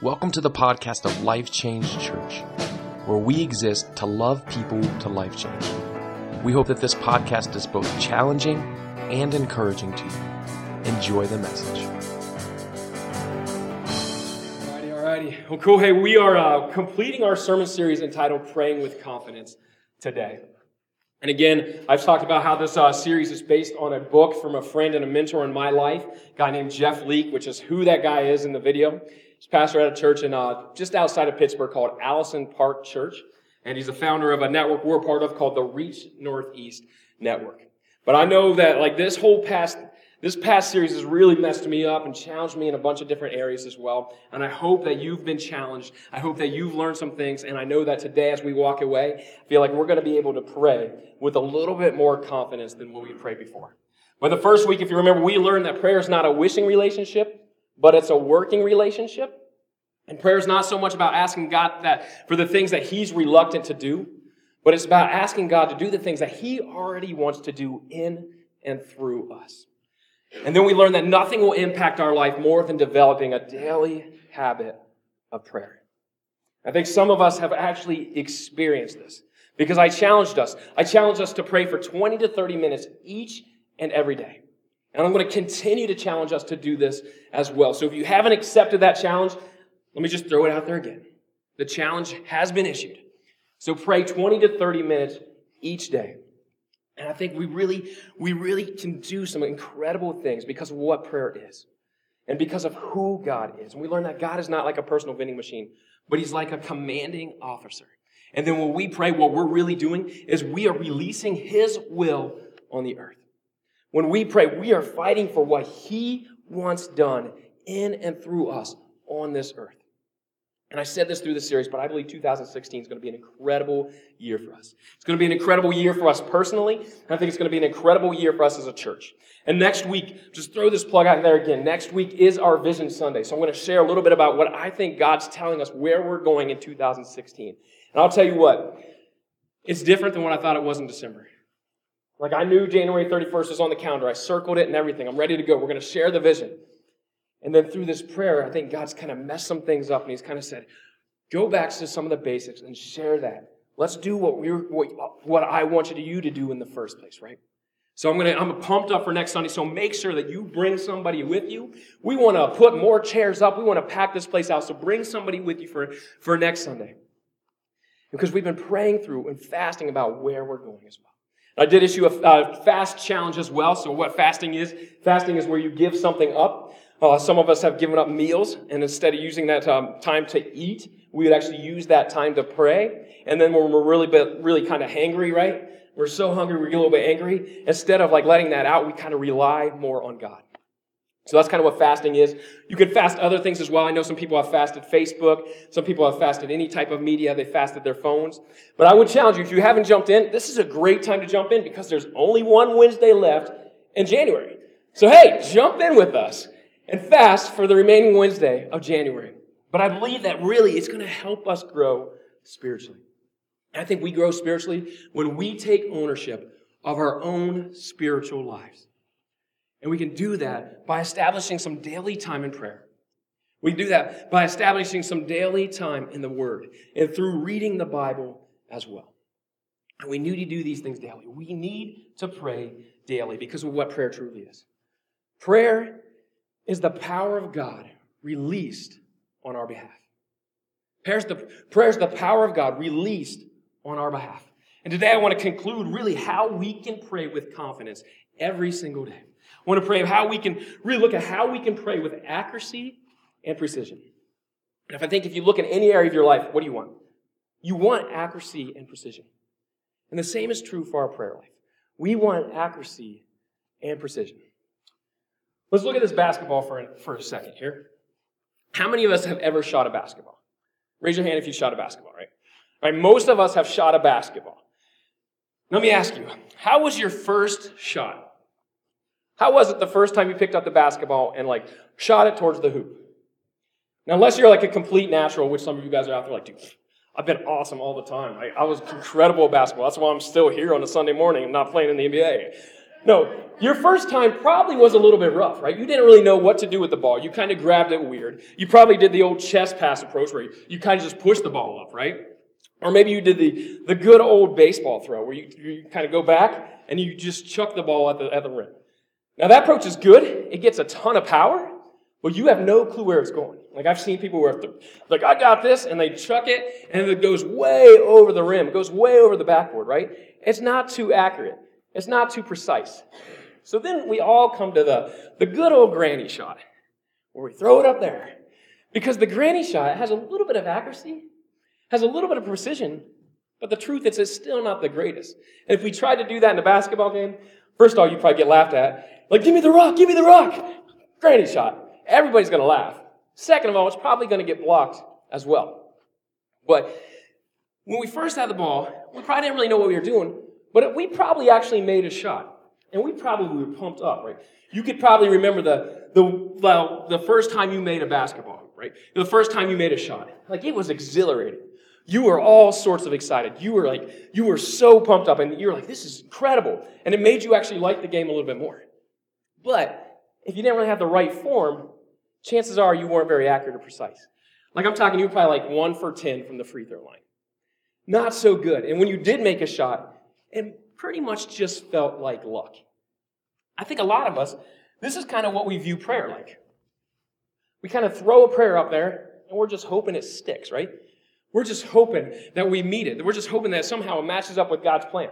Welcome to the podcast of Life Change Church, where we exist to love people to life change. We hope that this podcast is both challenging and encouraging to you. Enjoy the message. Alrighty. Well, cool. Hey, we are completing our sermon series entitled Praying with Confidence today. And again, I've talked about how this series is based on a book from a friend and a mentor in my life, a guy named Jeff Leake, which is who that guy is in the video. He's pastor at a church in just outside of Pittsburgh called Allison Park Church. And he's the founder of a network we're part of called the Reach Northeast Network. But I know that this past series has really messed me up and challenged me in a bunch of different areas as well. And I hope that you've been challenged. I hope that you've learned some things. And I know that today as we walk away, I feel like we're going to be able to pray with a little bit more confidence than what we prayed before. But the first week, if you remember, we learned that prayer is not a wishing relationship, but it's a working relationship. And prayer is not so much about asking God that for the things that He's reluctant to do, but it's about asking God to do the things that He already wants to do in and through us. And then we learn that nothing will impact our life more than developing a daily habit of prayer. I think some of us have actually experienced this because I challenged us. I challenged us to pray for 20 to 30 minutes each and every day. And I'm going to continue to challenge us to do this as well. So if you haven't accepted that challenge, let me just throw it out there again. The challenge has been issued. So pray 20 to 30 minutes each day. And I think we really can do some incredible things because of what prayer is and because of who God is. And we learn that God is not like a personal vending machine, but He's like a commanding officer. And then when we pray, what we're really doing is we are releasing His will on the earth. When we pray, we are fighting for what He wants done in and through us on this earth. And I said this through the series, but I believe 2016 is going to be an incredible year for us. It's going to be an incredible year for us personally, and I think it's going to be an incredible year for us as a church. And next week, just throw this plug out there again, next week is our Vision Sunday. So I'm going to share a little bit about what I think God's telling us where we're going in 2016. And I'll tell you what, it's different than what I thought it was in December. I knew January 31st was on the calendar. I circled it and everything. I'm ready to go. We're going to share the vision. And then through this prayer, I think God's kind of messed some things up, and He's kind of said, go back to some of the basics and share that. Let's do what I wanted you to do in the first place, right? So I'm pumped up for next Sunday, so make sure that you bring somebody with you. We want to put more chairs up. We want to pack this place out, so bring somebody with you for next Sunday. Because we've been praying through and fasting about where we're going as well. I did issue a fast challenge as well. So what fasting is where you give something up. Some of us have given up meals, and instead of using that time to eat, we would actually use that time to pray. And then when we're really kind of hangry, right? We're so hungry, we get a little bit angry. Instead of letting that out, we kind of rely more on God. So that's kind of what fasting is. You can fast other things as well. I know some people have fasted Facebook. Some people have fasted any type of media. They fasted their phones. But I would challenge you, if you haven't jumped in, this is a great time to jump in because there's only one Wednesday left in January. So hey, jump in with us and fast for the remaining Wednesday of January. But I believe that really it's going to help us grow spiritually. And I think we grow spiritually when we take ownership of our own spiritual lives. And we can do that by establishing some daily time in prayer. We do that by establishing some daily time in the Word and through reading the Bible as well. And we need to do these things daily. We need to pray daily because of what prayer truly is. Prayer is the power of God released on our behalf. Prayer is the power of God released on our behalf. And today I want to conclude really how we can pray with confidence every single day. I want to pray how we can really look at how we can pray with accuracy and precision. And if you look at any area of your life, what do you want? You want accuracy and precision. And the same is true for our prayer life. We want accuracy and precision. Let's look at this basketball for a second here. How many of us have ever shot a basketball? Raise your hand if you shot a basketball, right? All right, most of us have shot a basketball. Let me ask you, how was your first shot? How was it the first time you picked up the basketball and shot it towards the hoop? Now, unless you're a complete natural, which some of you guys are out there dude, I've been awesome all the time. I was incredible at basketball. That's why I'm still here on a Sunday morning and not playing in the NBA. No, your first time probably was a little bit rough, right? You didn't really know what to do with the ball. You kind of grabbed it weird. You probably did the old chest pass approach where you kind of just push the ball up, right? Or maybe you did the good old baseball throw where you kind of go back and you just chuck the ball at the rim. Now that approach is good. It gets a ton of power, but you have no clue where it's going. Like I've seen people where like, I got this, and they chuck it, and it goes way over the rim. It goes way over the backboard, right? It's not too accurate. It's not too precise. So then we all come to the good old granny shot, where we throw it up there. Because the granny shot has a little bit of accuracy, has a little bit of precision, but the truth is it's still not the greatest. And if we tried to do that in a basketball game, first of all, you'd probably get laughed at. Like, give me the rock. Granny shot. Everybody's going to laugh. Second of all, it's probably going to get blocked as well. But when we first had the ball, we probably didn't really know what we were doing, but we probably actually made a shot. And we probably were pumped up, right? You could probably remember the first time you made a basketball hoop, right? The first time you made a shot. Like, it was exhilarating. You were all sorts of excited. You were so pumped up, and you were like, this is incredible. And it made you actually like the game a little bit more. But if you didn't really have the right form, chances are you weren't very accurate or precise. Like I'm talking, you were probably like 1 for 10 from the free throw line. Not so good. And when you did make a shot, it pretty much just felt like luck. I think a lot of us, this is kind of what we view prayer like. We kind of throw a prayer up there, and we're just hoping it sticks, right? We're just hoping that we meet it. We're just hoping that somehow it matches up with God's plan.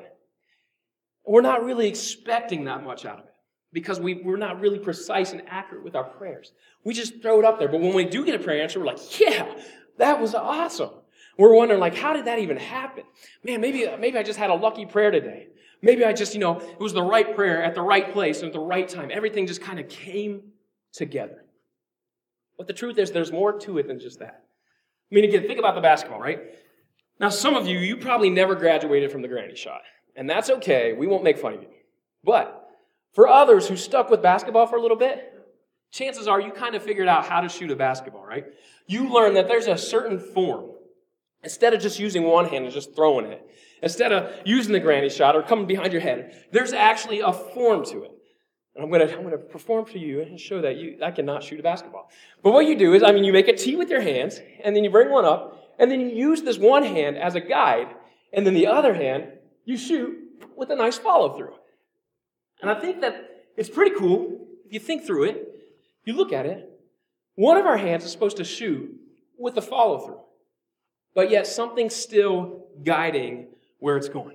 We're not really expecting that much out of it because we're not really precise and accurate with our prayers. We just throw it up there. But when we do get a prayer answer, we're like, yeah, that was awesome. We're wondering, like, how did that even happen? Man, maybe I just had a lucky prayer today. Maybe I just, it was the right prayer at the right place and at the right time. Everything just kind of came together. But the truth is, there's more to it than just that. I mean, again, think about the basketball, right? Now, some of you probably never graduated from the granny shot. And that's okay. We won't make fun of you. But for others who stuck with basketball for a little bit, chances are you kind of figured out how to shoot a basketball, right? You learned that there's a certain form. Instead of just using one hand and just throwing it, instead of using the granny shot or coming behind your head, there's actually a form to it. And I'm going to perform for you and show that I cannot shoot a basketball. But what you do is, you make a tee with your hands, and then you bring one up, and then you use this one hand as a guide, and then the other hand, you shoot with a nice follow-through. And I think that it's pretty cool. If you think through it, you look at it, one of our hands is supposed to shoot with the follow-through, but yet something's still guiding where it's going.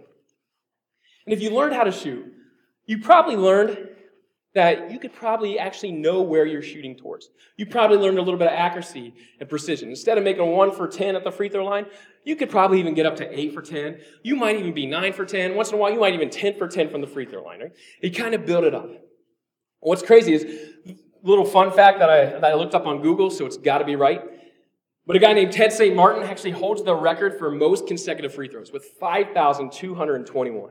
And if you learned how to shoot, you probably learned that you could probably actually know where you're shooting towards. You probably learned a little bit of accuracy and precision. Instead of making a 1 for 10 at the free throw line, you could probably even get up to 8 for 10. You might even be 9 for 10. Once in a while, you might even 10 for 10 from the free throw line, right? You kind of build it up. What's crazy is a little fun fact that I looked up on Google, so it's got to be right. But a guy named Ted St. Martin actually holds the record for most consecutive free throws with 5,221.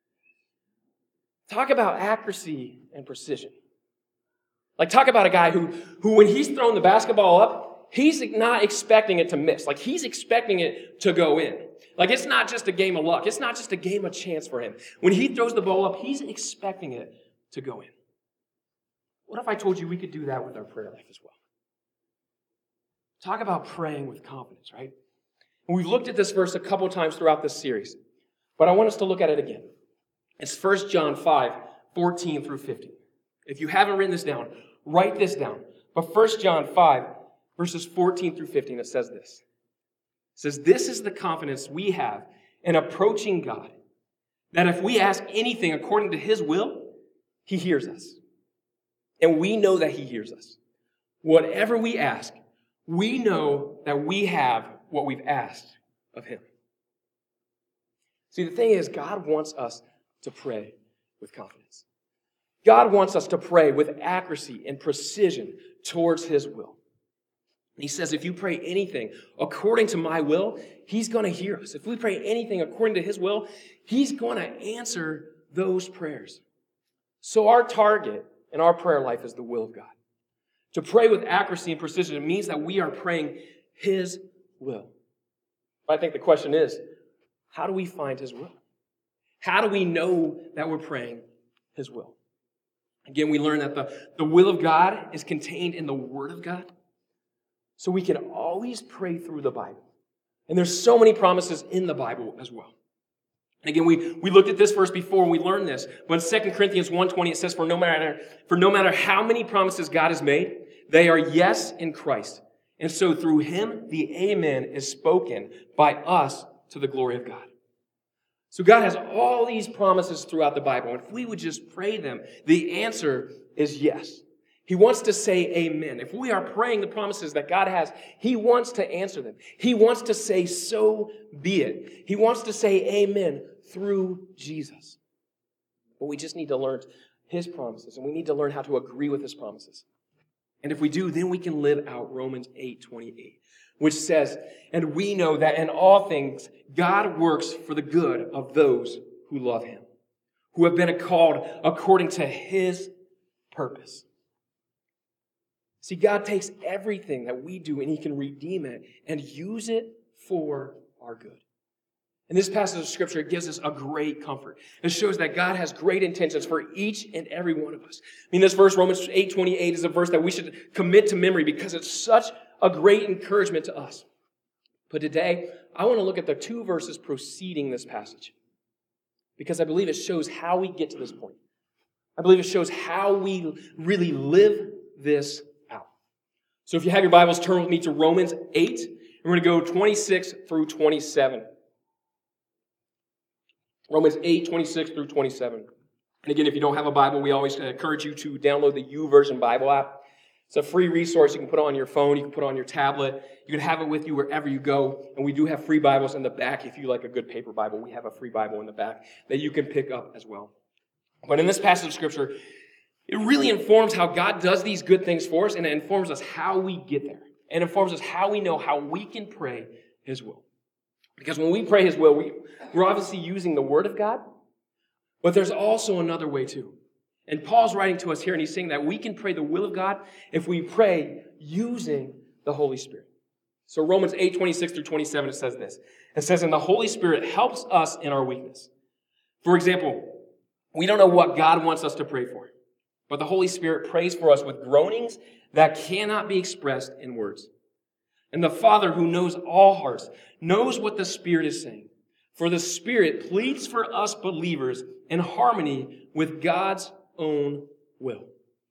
Talk about accuracy and precision. Like, talk about a guy who when he's throwing the basketball up, he's not expecting it to miss. Like, he's expecting it to go in. Like, it's not just a game of luck. It's not just a game of chance for him. When he throws the ball up, he's expecting it to go in. What if I told you we could do that with our prayer life as well? Talk about praying with confidence, right? And we've looked at this verse a couple times throughout this series, but I want us to look at it again. It's 1 John 5, 14 through 15. If you haven't written this down, write this down. But 1 John 5, verses 14 through 15, it says this. It says, "This is the confidence we have in approaching God, that if we ask anything according to His will, He hears us. And we know that He hears us. Whatever we ask, we know that we have what we've asked of Him." See, the thing is, God wants us to pray with confidence. God wants us to pray with accuracy and precision towards His will. And He says, if you pray anything according to my will, He's going to hear us. If we pray anything according to His will, He's going to answer those prayers. So our target in our prayer life is the will of God. To pray with accuracy and precision, it means that we are praying His will. But I think the question is, how do we find His will? How do we know that we're praying His will. Again, we learn that the will of God is contained in the Word of God. So we can always pray through the Bible. And there's so many promises in the Bible as well. And again, we looked at this verse before and we learned this. But in 2 Corinthians 1:20, it says, For no matter how many promises God has made, they are yes in Christ. And so through Him, the Amen is spoken by us to the glory of God. So God has all these promises throughout the Bible. And if we would just pray them, the answer is yes. He wants to say amen. If we are praying the promises that God has, He wants to answer them. He wants to say, so be it. He wants to say amen through Jesus. But we just need to learn His promises, and we need to learn how to agree with His promises. And if we do, then we can live out Romans 8:28, which says, and we know that in all things, God works for the good of those who love Him, who have been called according to His purpose. See, God takes everything that we do and He can redeem it and use it for our good. In this passage of Scripture, it gives us a great comfort. It shows that God has great intentions for each and every one of us. I mean, this verse, Romans 8:28, is a verse that we should commit to memory because it's such a great encouragement to us. But today, I want to look at the two verses preceding this passage because I believe it shows how we get to this point. I believe it shows how we really live this out. So if you have your Bibles, turn with me to Romans 8. And we're going to go 26 through 27. Romans 8:26 through 27. And again, if you don't have a Bible, we always encourage you to download the YouVersion Bible app. It's a free resource. You can put it on your phone. You can put it on your tablet. You can have it with you wherever you go. And we do have free Bibles in the back. If you like a good paper Bible, we have a free Bible in the back that you can pick up as well. But in this passage of Scripture, it really informs how God does these good things for us, and it informs us how we get there. And informs us how we know how we can pray His will. Because when we pray His will, we're obviously using the Word of God, but there's also another way too. And Paul's writing to us here, and he's saying that we can pray the will of God if we pray using the Holy Spirit. So Romans 8:26 through 27, it says this. It says, and the Holy Spirit helps us in our weakness. For example, we don't know what God wants us to pray for, but the Holy Spirit prays for us with groanings that cannot be expressed in words. And the Father, who knows all hearts, knows what the Spirit is saying. For the Spirit pleads for us believers in harmony with God's own will.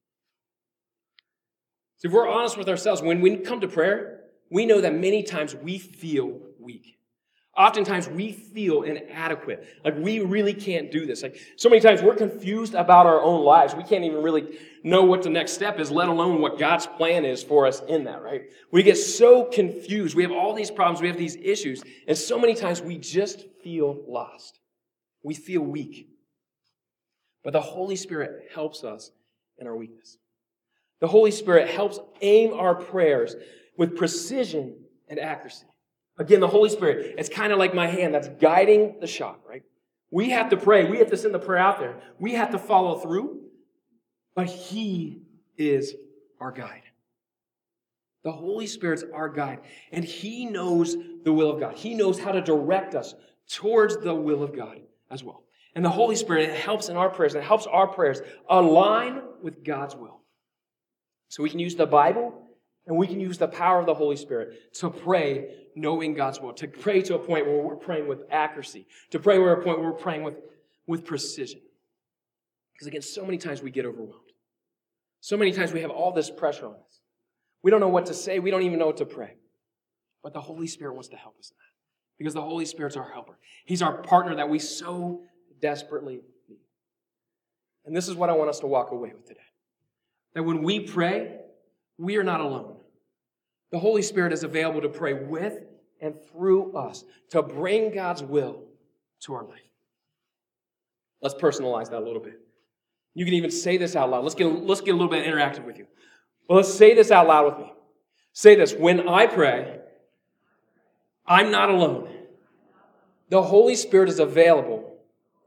So if we're honest with ourselves, when we come to prayer, we know that many times we feel weak. Oftentimes we feel inadequate. Like we really can't do this. Like so many times we're confused about our own lives. We can't even really know what the next step is, let alone what God's plan is for us in that, right? We get so confused. We have all these problems. We have these issues. And so many times we just feel lost. We feel weak. But the Holy Spirit helps us in our weakness. The Holy Spirit helps aim our prayers with precision and accuracy. Again, the Holy Spirit, it's kind of like my hand that's guiding the shot, right? We have to pray. We have to send the prayer out there. We have to follow through. But He is our guide. The Holy Spirit's our guide. And He knows the will of God. He knows how to direct us towards the will of God as well. And the Holy Spirit helps in our prayers. And it helps our prayers align with God's will. So we can use the Bible and we can use the power of the Holy Spirit to pray knowing God's will, to pray to a point where we're praying with accuracy, to pray to a point where we're praying with precision. Because again, so many times we get overwhelmed. So many times we have all this pressure on us. We don't know what to say. We don't even know what to pray. But the Holy Spirit wants to help us in that. Because the Holy Spirit's our helper. He's our partner that we so desperately need. And this is what I want us to walk away with today. That when we pray, we are not alone. The Holy Spirit is available to pray with and through us to bring God's will to our life. Let's personalize that a little bit. You can even say this out loud. Let's get a little bit interactive with you. Well, let's say this out loud with me. Say this. When I pray, I'm not alone. The Holy Spirit is available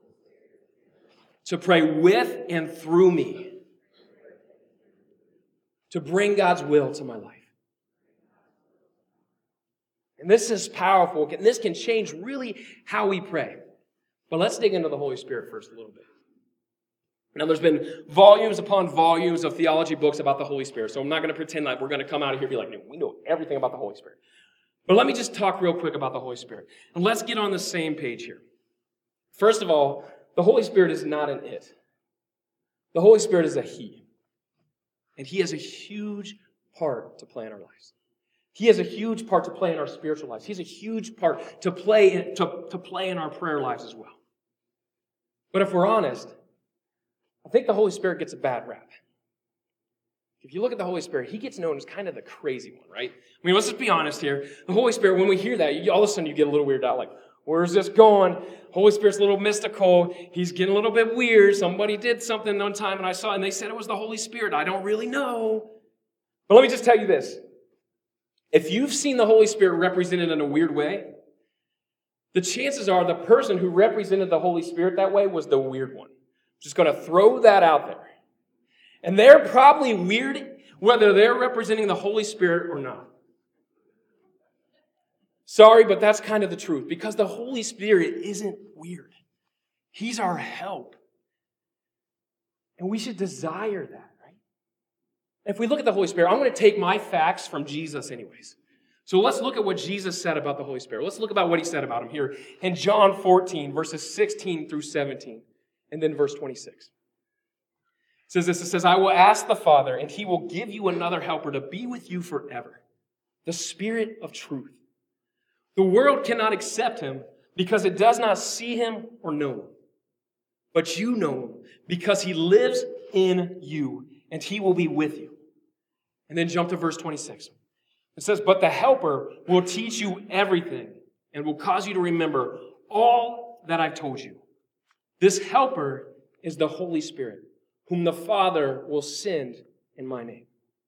to pray with and through me to bring God's will to my life. And this is powerful. And this can change really how we pray. But let's dig into the Holy Spirit first a little bit. Now, there's been volumes upon volumes of theology books about the Holy Spirit, so I'm not going to pretend like we're going to come out of here and be like, no, we know everything about the Holy Spirit. But let me just talk real quick about the Holy Spirit. And let's get on the same page here. First of all, the Holy Spirit is not an it. The Holy Spirit is a He. And He has a huge part to play in our lives. He has a huge part to play in our spiritual lives. He has a huge part to play in our prayer lives as well. But if we're honest, I think the Holy Spirit gets a bad rap. If you look at the Holy Spirit, He gets known as kind of the crazy one, right? I mean, let's just be honest here. The Holy Spirit, when we hear that, all of a sudden you get a little weirded out, like, where's this going? Holy Spirit's a little mystical. He's getting a little bit weird. Somebody did something one time and I saw it and they said it was the Holy Spirit. I don't really know. But let me just tell you this. If you've seen the Holy Spirit represented in a weird way, the chances are the person who represented the Holy Spirit that way was the weird one. Just going to throw that out there. And they're probably weird whether they're representing the Holy Spirit or not. Sorry, but that's kind of the truth. Because the Holy Spirit isn't weird. He's our help. And we should desire that, right? If we look at the Holy Spirit, I'm going to take my facts from Jesus anyways. So let's look at what Jesus said about the Holy Spirit. Let's look about what He said about Him here in John 14, verses 16 through 17. And then verse 26. It says this, it says, I will ask the Father, and He will give you another helper to be with you forever, the Spirit of truth. The world cannot accept Him because it does not see Him or know Him. But you know Him because He lives in you, and He will be with you. And then jump to verse 26. It says, but the Helper will teach you everything and will cause you to remember all that I've told you. This Helper is the Holy Spirit, whom the Father will send in my name.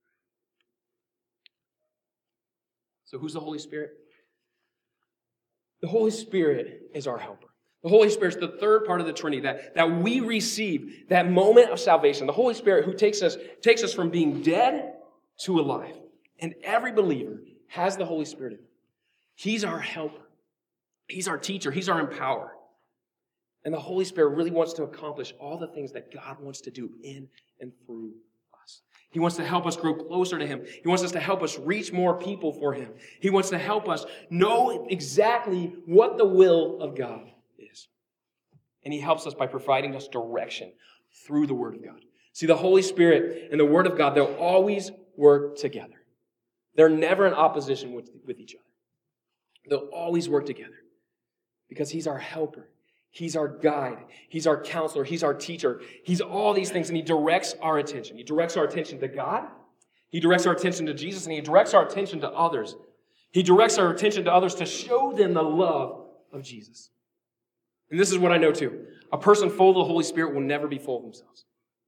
So who's the Holy Spirit? The Holy Spirit is our helper. The Holy Spirit is the third part of the Trinity that we receive, that moment of salvation. The Holy Spirit who takes us from being dead to alive. And every believer has the Holy Spirit in him. He's our helper. He's our teacher. He's our empowerer. And the Holy Spirit really wants to accomplish all the things that God wants to do in and through us. He wants to help us grow closer to Him. He wants us to help us reach more people for Him. He wants to help us know exactly what the will of God is. And He helps us by providing us direction through the Word of God. See, the Holy Spirit and the Word of God, they'll always work together. They're never in opposition with each other. They'll always work together because He's our helper. He's our guide. He's our counselor. He's our teacher. He's all these things, and He directs our attention. He directs our attention to God. He directs our attention to Jesus, and He directs our attention to others. He directs our attention to others to show them the love of Jesus. And this is what I know too. A person full of the Holy Spirit will never be full of themselves.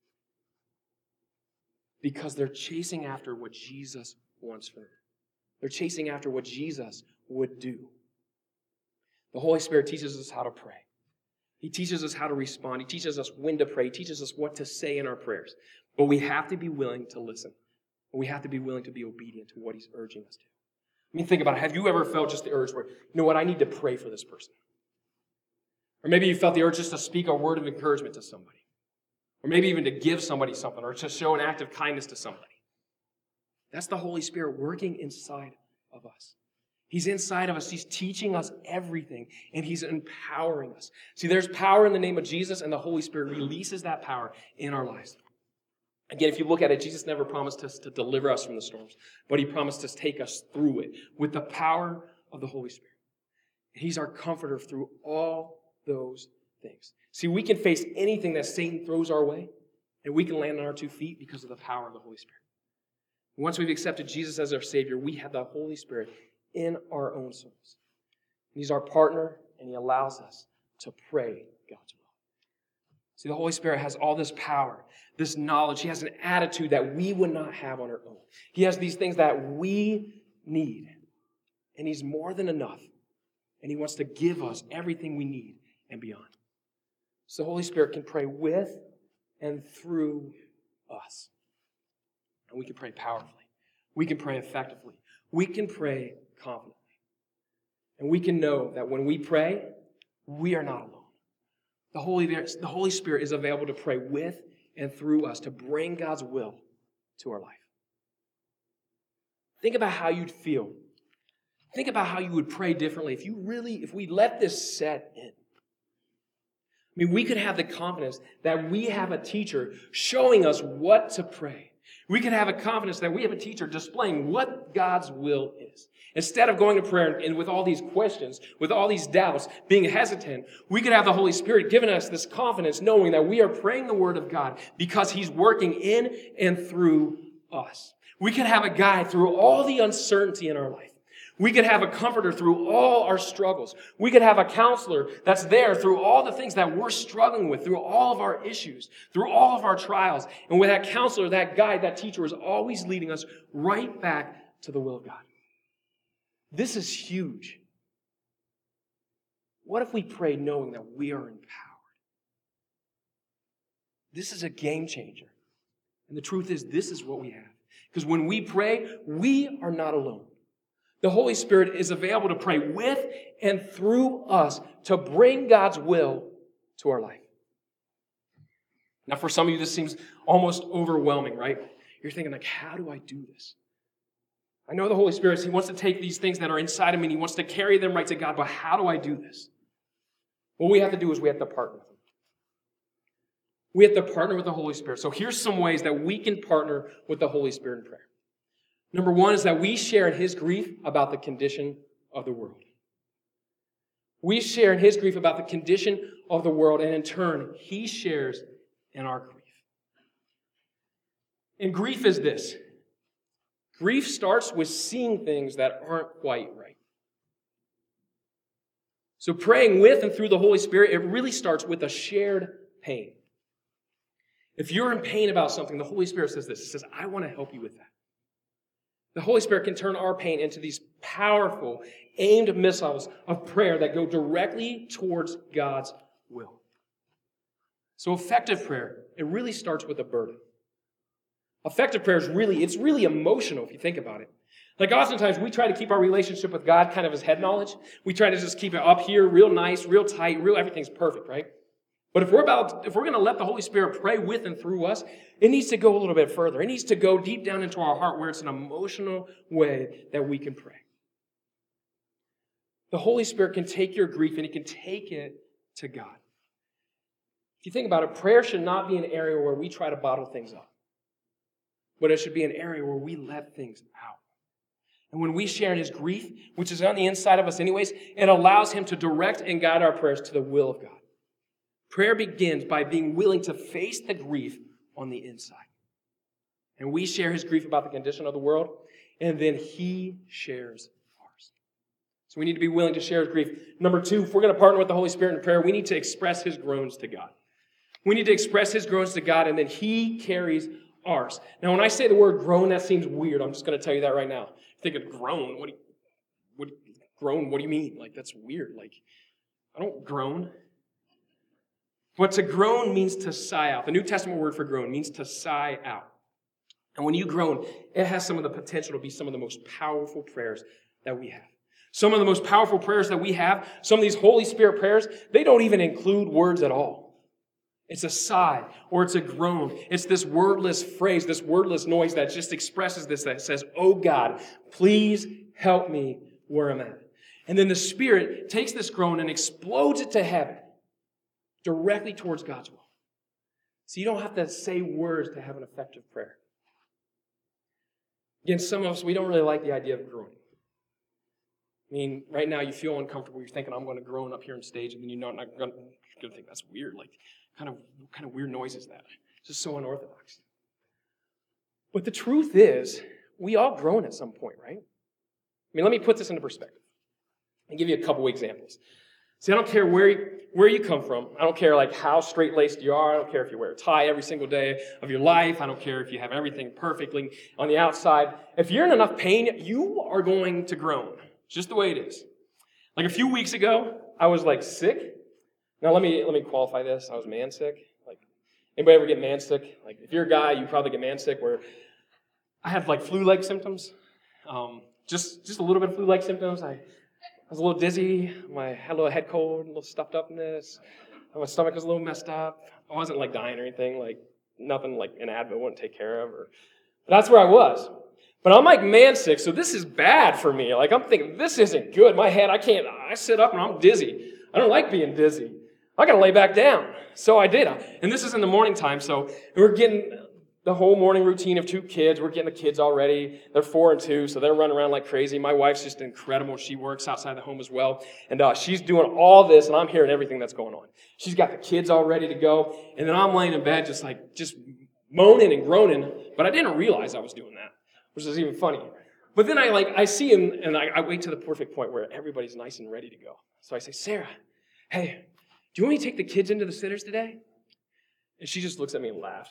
Because they're chasing after what Jesus wants for them. They're chasing after what Jesus would do. The Holy Spirit teaches us how to pray. He teaches us how to respond. He teaches us when to pray. He teaches us what to say in our prayers. But we have to be willing to listen. We have to be willing to be obedient to what He's urging us to. I mean, think about it. Have you ever felt just the urge where, you know what, I need to pray for this person? Or maybe you felt the urge just to speak a word of encouragement to somebody. Or maybe even to give somebody something, or to show an act of kindness to somebody. That's the Holy Spirit working inside of us. He's inside of us. He's teaching us everything, and He's empowering us. See, there's power in the name of Jesus, and the Holy Spirit releases that power in our lives. Again, if you look at it, Jesus never promised us to deliver us from the storms, but He promised to take us through it with the power of the Holy Spirit. He's our comforter through all those things. See, we can face anything that Satan throws our way, and we can land on our 2 feet because of the power of the Holy Spirit. Once we've accepted Jesus as our Savior, we have the Holy Spirit in our own souls. And He's our partner, and He allows us to pray God's will. See, the Holy Spirit has all this power, this knowledge. He has an attitude that we would not have on our own. He has these things that we need, and He's more than enough. And He wants to give us everything we need and beyond. So the Holy Spirit can pray with and through us. And we can pray powerfully. We can pray effectively. We can pray confidently. And we can know that when we pray, we are not alone. The Holy Spirit is available to pray with and through us to bring God's will to our life. Think about how you'd feel. Think about how you would pray differently if we let this set in. I mean, we could have the confidence that we have a teacher showing us what to pray. We could have a confidence that we have a teacher displaying what God's will is. Instead of going to prayer and with all these questions, with all these doubts, being hesitant, we could have the Holy Spirit giving us this confidence, knowing that we are praying the Word of God because He's working in and through us. We could have a guide through all the uncertainty in our life. We could have a comforter through all our struggles. We could have a counselor that's there through all the things that we're struggling with, through all of our issues, through all of our trials. And with that counselor, that guide, that teacher is always leading us right back to the will of God. This is huge. What if we prayed knowing that we are empowered? This is a game changer. And the truth is, this is what we have. Because when we pray, we are not alone. The Holy Spirit is available to pray with and through us to bring God's will to our life. Now, for some of you, this seems almost overwhelming, right? You're thinking, like, how do I do this? I know the Holy Spirit, He wants to take these things that are inside of me and He wants to carry them right to God, but how do I do this? What we have to do is we have to partner with Him. We have to partner with the Holy Spirit. So here's some ways that we can partner with the Holy Spirit in prayer. Number one is that we share in His grief about the condition of the world. We share in His grief about the condition of the world, and in turn, He shares in our grief. And grief is this. Grief starts with seeing things that aren't quite right. So praying with and through the Holy Spirit, it really starts with a shared pain. If you're in pain about something, the Holy Spirit says this. It says, I want to help you with that. The Holy Spirit can turn our pain into these powerful, aimed missiles of prayer that go directly towards God's will. So effective prayer, it really starts with a burden. Effective prayer is really emotional if you think about it. Like oftentimes we try to keep our relationship with God kind of as head knowledge. We try to just keep it up here, real nice, real tight, everything's perfect, right? But if we're going to let the Holy Spirit pray with and through us, it needs to go a little bit further. It needs to go deep down into our heart where it's an emotional way that we can pray. The Holy Spirit can take your grief and He can take it to God. If you think about it, prayer should not be an area where we try to bottle things up. But it should be an area where we let things out. And when we share in His grief, which is on the inside of us anyways, it allows Him to direct and guide our prayers to the will of God. Prayer begins by being willing to face the grief on the inside. And we share His grief about the condition of the world, and then He shares ours. So we need to be willing to share His grief. Number two, if we're going to partner with the Holy Spirit in prayer, we need to express His groans to God. We need to express His groans to God, and then He carries ours. Now, when I say the word groan, that seems weird. I'm just going to tell you that right now. Think of groan. What do you mean? Like, that's weird. Like, I don't groan. But to groan means to sigh out. The New Testament word for groan means to sigh out. And when you groan, it has some of the potential to be some of the most powerful prayers that we have. Some of the most powerful prayers that we have, some of these Holy Spirit prayers, they don't even include words at all. It's a sigh or it's a groan. It's this wordless phrase, this wordless noise that just expresses this, that says, oh God, please help me where I'm at. And then the Spirit takes this groan and explodes it to heaven, directly towards God's will. So you don't have to say words to have an effective prayer. Again, some of us, we don't really like the idea of groaning. I mean, right now you feel uncomfortable. You're thinking, I'm going to groan up here on stage, and then you're not going to think that's weird. Like, what kind of weird noise is that? It's just so unorthodox. But the truth is, we all groan at some point, right? I mean, let me put this into perspective and give you a couple examples. See, I don't care where you come from. I don't care like how straight-laced you are. I don't care if you wear a tie every single day of your life. I don't care if you have everything perfectly on the outside. If you're in enough pain, you are going to groan. It's just the way it is. Like a few weeks ago, I was like sick. Now let me qualify this. I was man sick. Like, anybody ever get man sick? Like, if you're a guy, you probably get man sick. Where I had like flu-like symptoms. Just a little bit of flu-like symptoms. I was a little dizzy. I had a little head cold, a little stuffed upness. My stomach was a little messed up. I wasn't like dying or anything, like nothing like an Advil wouldn't take care of. But that's where I was. But I'm like man sick, so this is bad for me. Like I'm thinking, this isn't good. My head, I sit up and I'm dizzy. I don't like being dizzy. I got to lay back down. So I did. And this is in the morning time, so we're getting the whole morning routine of 2 kids. We're getting the kids all ready. They're 4 and 2, so they're running around like crazy. My wife's just incredible. She works outside the home as well. And she's doing all this, and I'm hearing everything that's going on. She's got the kids all ready to go. And then I'm laying in bed just moaning and groaning. But I didn't realize I was doing that, which is even funny. But then I see him, and I wait to the perfect point where everybody's nice and ready to go. So I say, Sarah, hey, do you want me to take the kids into the sitters today? And she just looks at me and laughs.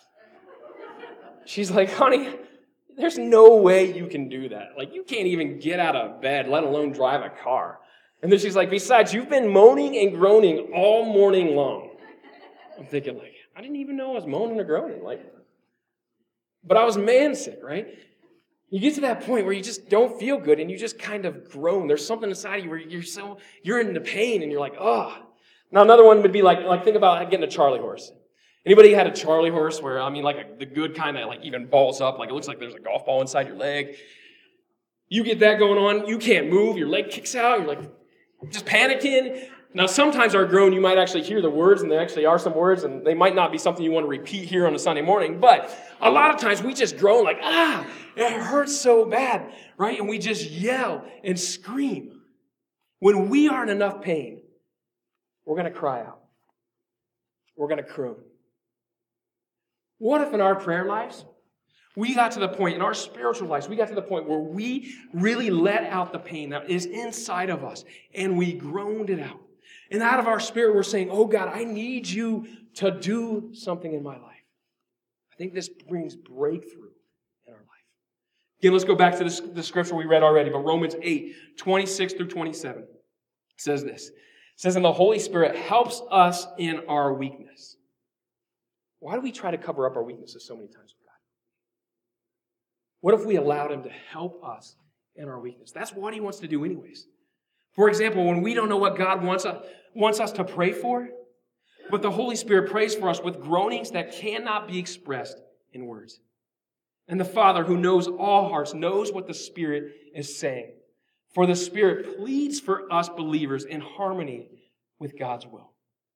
She's like, honey, there's no way you can do that. Like, you can't even get out of bed, let alone drive a car. And then she's like, besides, you've been moaning and groaning all morning long. I'm thinking, like, I didn't even know I was moaning or groaning. But I was man sick, right? You get to that point where you just don't feel good and you just kind of groan. There's something inside of you where you're in the pain and you're like, oh. Now, another one would be like think about getting a Charlie horse. Anybody had a Charlie horse where, the good kind that even balls up, like it looks like there's a golf ball inside your leg. You get that going on, you can't move, your leg kicks out, you're just panicking. Now, sometimes our groan, you might actually hear the words, and there actually are some words, and they might not be something you want to repeat here on a Sunday morning, but a lot of times we just groan like, it hurts so bad, right? And we just yell and scream. When we are in enough pain, we're going to cry out. We're going to croon. What if in our prayer lives, we got to the point, in our spiritual lives, we got to the point where we really let out the pain that is inside of us, and we groaned it out. And out of our spirit, we're saying, oh God, I need you to do something in my life. I think this brings breakthrough in our life. Again, let's go back to the scripture we read already, but Romans 8, 26 through 27 says this. It says, and the Holy Spirit helps us in our weakness. Why do we try to cover up our weaknesses so many times with God? What if we allowed Him to help us in our weakness? That's what He wants to do anyways. For example, when we don't know what God wants us to pray for, but the Holy Spirit prays for us with groanings that cannot be expressed in words. And the Father, who knows all hearts, knows what the Spirit is saying. For the Spirit pleads for us believers in harmony with God's will.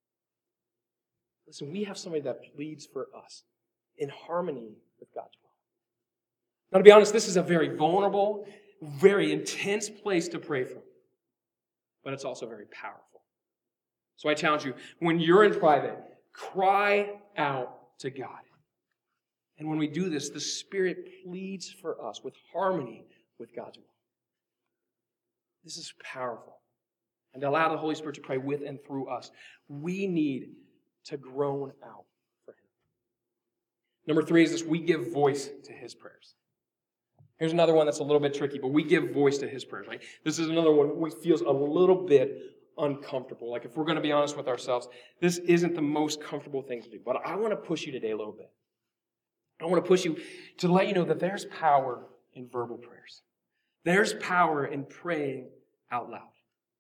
Listen, we have somebody that pleads for us in harmony with God's will. Now, to be honest, this is a very vulnerable, very intense place to pray from. But it's also very powerful. So I challenge you, when you're in private, cry out to God. And when we do this, the Spirit pleads for us with harmony with God's will. This is powerful. And to allow the Holy Spirit to pray with and through us, we need to groan out for Him. Number 3 is this: we give voice to His prayers. Here's another one that's a little bit tricky, but we give voice to His prayers, right? This is another one that feels a little bit uncomfortable. Like, if we're going to be honest with ourselves, this isn't the most comfortable thing to do. But I want to push you today a little bit. I want to push you to let you know that there's power in verbal prayers. There's power in praying out loud.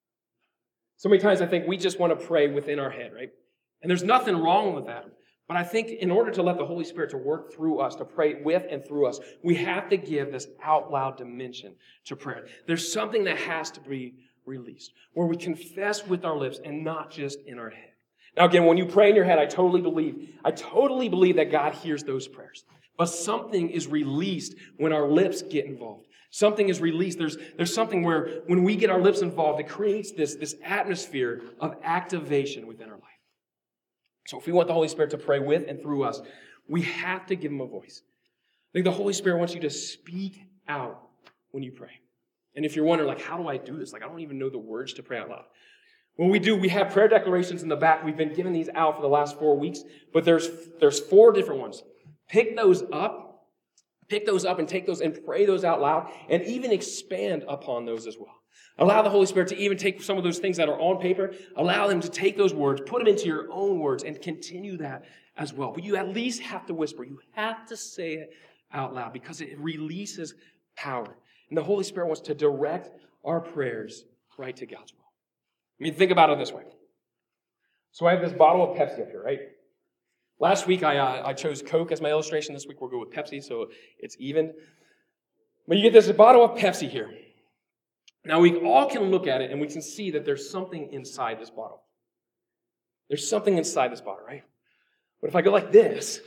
So many times I think we just want to pray within our head, right? And there's nothing wrong with that. But I think in order to let the Holy Spirit to work through us, to pray with and through us, we have to give this out loud dimension to prayer. There's something that has to be released, where we confess with our lips and not just in our head. Now again, when you pray in your head, I totally believe that God hears those prayers. But something is released when our lips get involved. Something is released. There's something where when we get our lips involved, it creates this atmosphere of activation within our life. So if we want the Holy Spirit to pray with and through us, we have to give Him a voice. I think the Holy Spirit wants you to speak out when you pray. And if you're wondering, like, how do I do this? Like, I don't even know the words to pray out loud. Well, we do. We have prayer declarations in the back. We've been giving these out for the last 4 weeks, but there's 4 different ones. Pick those up and take those and pray those out loud, and even expand upon those as well. Allow the Holy Spirit to even take some of those things that are on paper, allow Him to take those words, put them into your own words, and continue that as well. But you at least have to whisper. You have to say it out loud because it releases power. And the Holy Spirit wants to direct our prayers right to God's will. I mean, think about it this way. So I have this bottle of Pepsi up here, right? Last week I chose Coke as my illustration. This week we'll go with Pepsi, so it's even. But you get this bottle of Pepsi here. Now we all can look at it and we can see that there's something inside this bottle. There's something inside this bottle, right? But if I go like this,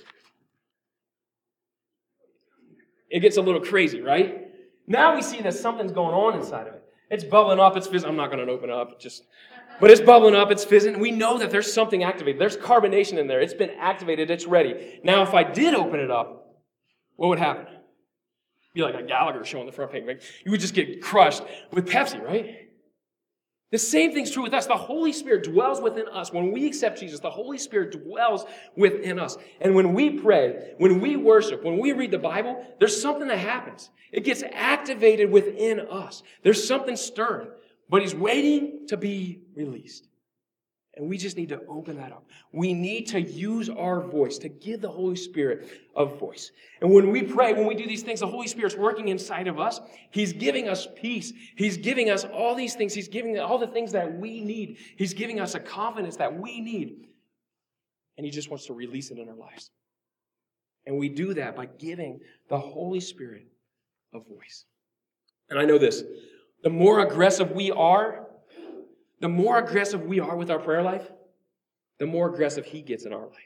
it gets a little crazy, right? Now we see that something's going on inside of it. It's bubbling up, it's fizzing. I'm not going to open it up, but it's bubbling up, it's fizzing. We know that there's something activated. There's carbonation in there. It's been activated, it's ready. Now if I did open it up, what would happen? It'd be like a Gallagher show on the front page, right? You would just get crushed with Pepsi, right? The same thing's true with us. The Holy Spirit dwells within us. When we accept Jesus, the Holy Spirit dwells within us. And when we pray, when we worship, when we read the Bible, there's something that happens. It gets activated within us. There's something stirring, but He's waiting to be released. And we just need to open that up. We need to use our voice to give the Holy Spirit a voice. And when we pray, when we do these things, the Holy Spirit's working inside of us. He's giving us peace. He's giving us all these things. He's giving all the things that we need. He's giving us a confidence that we need. And He just wants to release it in our lives. And we do that by giving the Holy Spirit a voice. And I know this. The more aggressive we are with our prayer life, the more aggressive He gets in our life.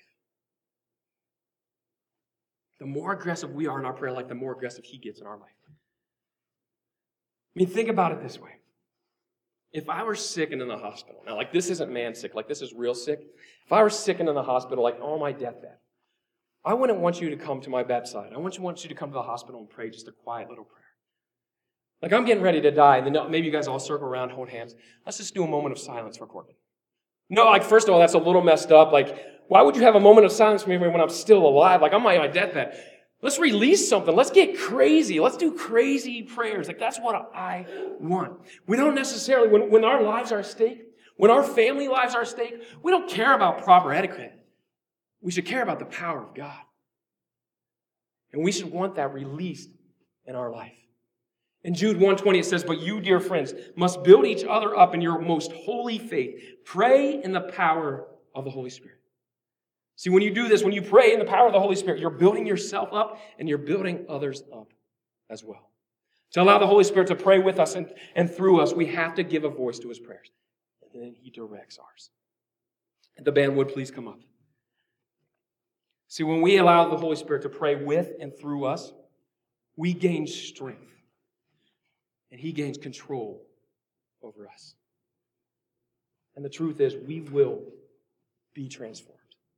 The more aggressive we are in our prayer life, the more aggressive He gets in our life. I mean, think about it this way. If I were sick and in the hospital, now like this isn't man sick, like this is real sick. If I were sick and in the hospital, like on my deathbed, I wouldn't want you to come to my bedside. I want you to come to the hospital and pray just a quiet little prayer. Like I'm getting ready to die, and then maybe you guys all circle around, hold hands. Let's just do a moment of silence for Corbin. No, like first of all, that's a little messed up. Like, why would you have a moment of silence for me when I'm still alive? Like I'm on my deathbed. Let's release something. Let's get crazy. Let's do crazy prayers. Like that's what I want. We don't necessarily, when our lives are at stake, when our family lives are at stake, we don't care about proper etiquette. We should care about the power of God. And we should want that released in our life. In Jude 1:20 it says, "But you, dear friends, must build each other up in your most holy faith. Pray in the power of the Holy Spirit." See, when you do this, when you pray in the power of the Holy Spirit, you're building yourself up and you're building others up as well. To allow the Holy Spirit to pray with us and through us, we have to give a voice to His prayers. And then He directs ours. If the band would please come up. See, when we allow the Holy Spirit to pray with and through us, we gain strength. And He gains control over us. And the truth is, we will be transformed.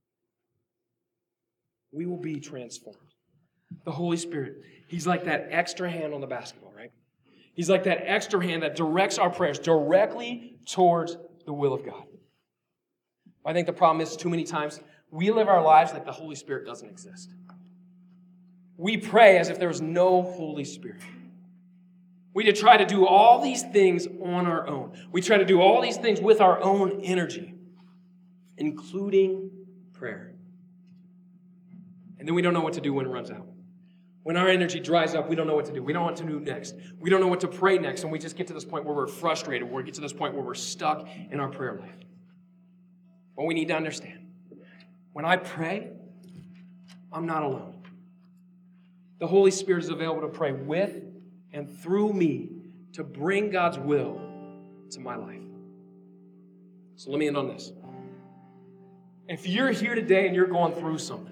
We will be transformed. The Holy Spirit, He's like that extra hand on the basketball, right? He's like that extra hand that directs our prayers directly towards the will of God. I think the problem is too many times we live our lives like the Holy Spirit doesn't exist. We pray as if there was no Holy Spirit. We try to do all these things on our own. We try to do all these things with our own energy, including prayer. And then we don't know what to do when it runs out. When our energy dries up, we don't know what to do. We don't know what to do next. We don't know what to pray next, and we just get to this point where we're frustrated, where we get to this point where we're stuck in our prayer life. But we need to understand, when I pray, I'm not alone. The Holy Spirit is available to pray with and through me to bring God's will to my life. So let me end on this. If you're here today and you're going through something,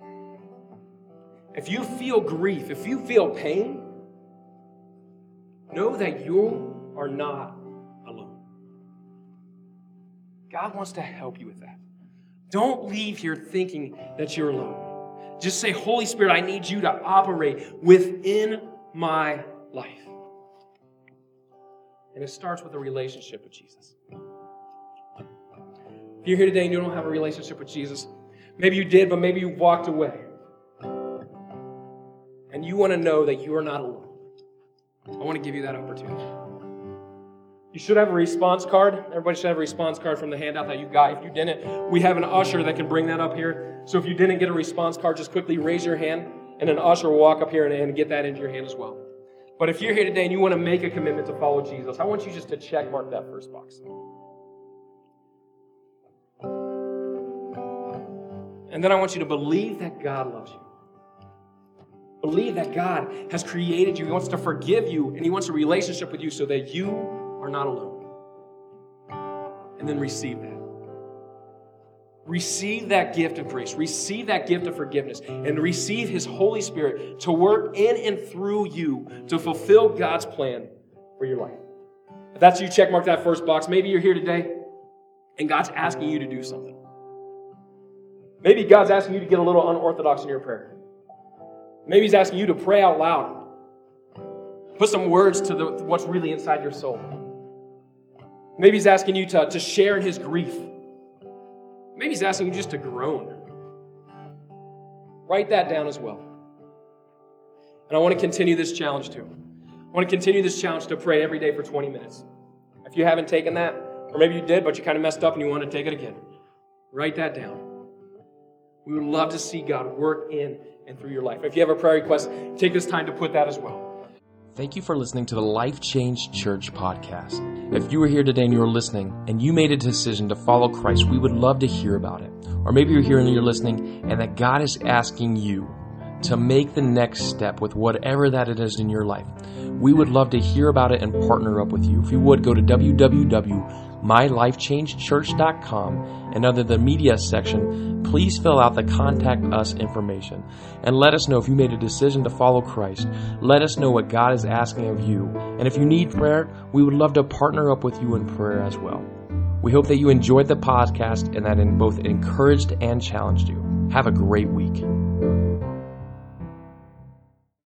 if you feel grief, if you feel pain, know that you are not alone. God wants to help you with that. Don't leave here thinking that you're alone. Just say, Holy Spirit, I need you to operate within my life. And it starts with a relationship with Jesus. If you're here today and you don't have a relationship with Jesus, maybe you did, but maybe you walked away. And you want to know that you are not alone. I want to give you that opportunity. You should have a response card. Everybody should have a response card from the handout that you got. If you didn't, we have an usher that can bring that up here. So if you didn't get a response card, just quickly raise your hand, and an usher will walk up here and get that into your hand as well. But if you're here today and you want to make a commitment to follow Jesus, I want you just to check mark that first box. And then I want you to believe that God loves you. Believe that God has created you. He wants to forgive you, and He wants a relationship with you so that you are not alone. And then receive that. Receive that gift of grace. Receive that gift of forgiveness. And receive His Holy Spirit to work in and through you to fulfill God's plan for your life. If that's you, check mark that first box. Maybe you're here today and God's asking you to do something. Maybe God's asking you to get a little unorthodox in your prayer. Maybe He's asking you to pray out loud. Put some words to what's really inside your soul. Maybe He's asking you to share in His grief. Maybe He's asking you just to groan. Write that down as well. And I want to continue this challenge too. I want to continue this challenge to pray every day for 20 minutes. If you haven't taken that, or maybe you did, but you kind of messed up and you want to take it again, write that down. We would love to see God work in and through your life. If you have a prayer request, take this time to put that as well. Thank you for listening to the Life Change Church podcast. If you were here today and you were listening and you made a decision to follow Christ, we would love to hear about it. Or maybe you're here and you're listening and that God is asking you to make the next step with whatever that it is in your life. We would love to hear about it and partner up with you. If you would, go to www.mylifechangechurch.com and under the media section, please fill out the contact us information and let us know if you made a decision to follow Christ. Let us know what God is asking of you. And if you need prayer, we would love to partner up with you in prayer as well. We hope that you enjoyed the podcast and that it both encouraged and challenged you. Have a great week.